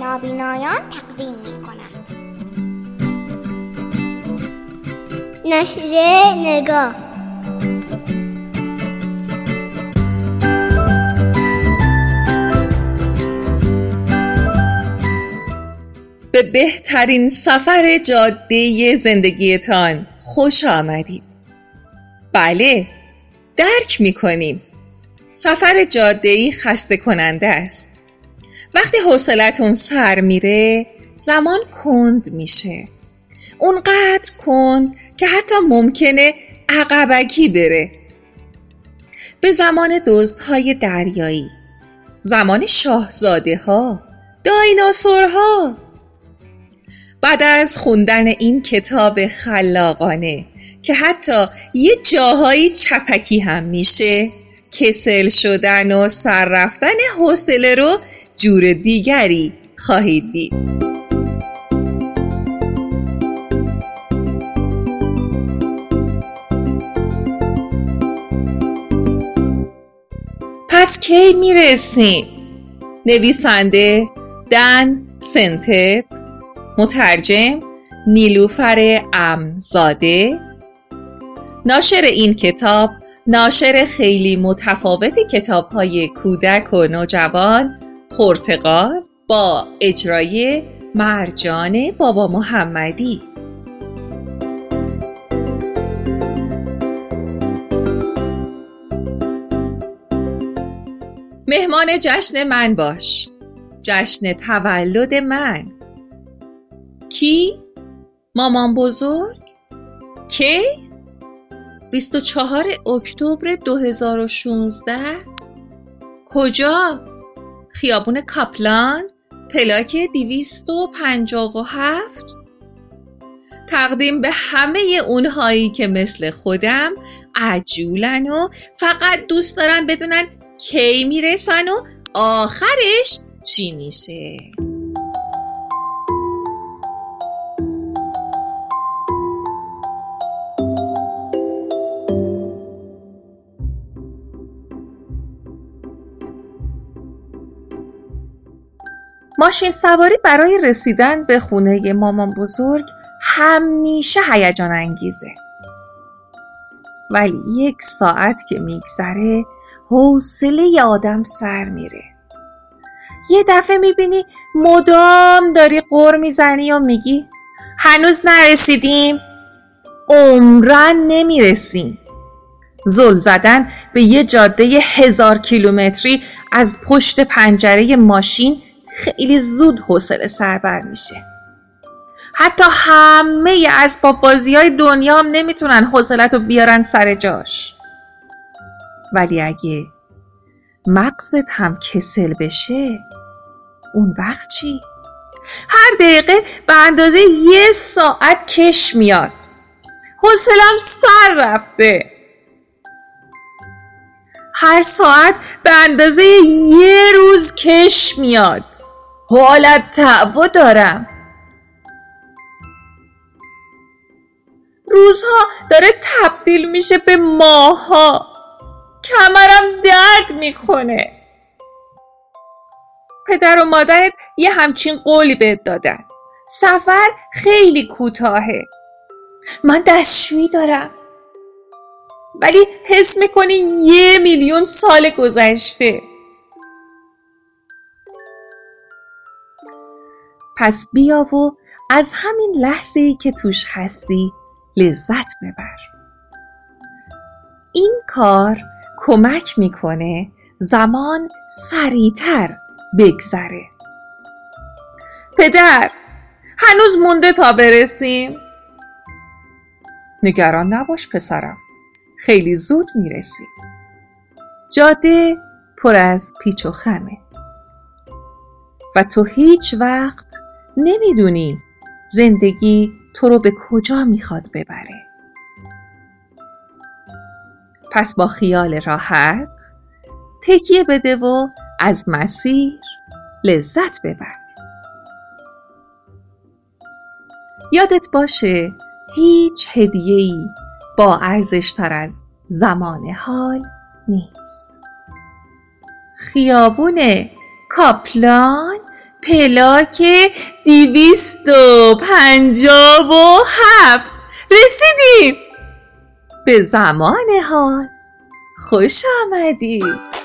نابینایان تقدیم می‌کند. نشریه نگاه. به بهترین سفر جاده زندگیتان خوش آمدید. بله، درک می‌کنیم. سفر جاده‌ای خسته کننده است. وقتی حوصلتون سر میره، زمان کند میشه. اونقدر کند که حتی ممکنه عقبکی بره. به زمان دزدهای دریایی، زمان شاهزاده ها، دایناسورها. بعد از خوندن این کتاب خلاقانه که حتی یه جاهایی چپکی هم میشه، کسل شدن و سر رفتن حوصله رو جور دیگری خواهید دید. پس کی میرسیم؟ نویسنده دن سنتت، مترجم نیلوفر امن‌زاده. ناشر این کتاب ناشر خیلی متفاوت کتاب‌های کودک و نوجوان پرتغال با اجرای مرجان بابا محمدی. مهمان جشن من باش، جشن تولد من. کی؟ مامان بزرگ؟ کی؟ 24 اکتبر 2016. کجا؟ خیابون کاپلان، پلاک 257. تقدیم به همه اونهایی که مثل خودم عجولن و فقط دوست دارن بدونن کی میرسن و آخرش چی میشه. ماشین سواری برای رسیدن به خونه مامان بزرگ همیشه هیجان انگیزه. ولی 1 ساعت که میگذره حوصله آدم سر میره. یه دفعه میبینی مدام داری غر میزنی و میگی هنوز نرسیدیم. عمرن نمیرسیم. زل زدن به یه جاده 1000 کیلومتری از پشت پنجره ماشین خیلی زود حوصله سربر میشه. حتی همه اسباب بازی‌های دنیا هم نمیتونن حوصلتو بیارن سر جاش. ولی اگه مغزت هم کسل بشه، اون وقت چی؟ هر دقیقه به اندازه 1 ساعت کش میاد. حوصله‌ام سر رفته. هر ساعت به اندازه 1 روز کش میاد. حالت تعبو دارم. روزها داره تبدیل میشه به ماه‌ها. کمرم درد میکنه. پدر و مادرت یه همچین قولی بهت دادن. سفر خیلی کوتاهه. من دستشویی دارم. ولی حس میکنی 1,000,000 سال گذشته. پس بیا و از همین لحظه‌ای که توش هستی لذت ببر. این کار کمک میکنه زمان سریعتر بگذره. پدر، هنوز مونده تا برسیم؟ نگران نباش پسرم، خیلی زود میرسی. جاده پر از پیچ و خمه و تو هیچ وقت نمیدونی زندگی تو رو به کجا میخواد ببره. پس با خیال راحت تکیه بده و از مسیر لذت ببر. یادت باشه هیچ هدیه‌ای با ارزش‌تر از زمان حال نیست. خیابون کاپلان پلاک 257. رسیدیم. به زمان حال خوش آمدید.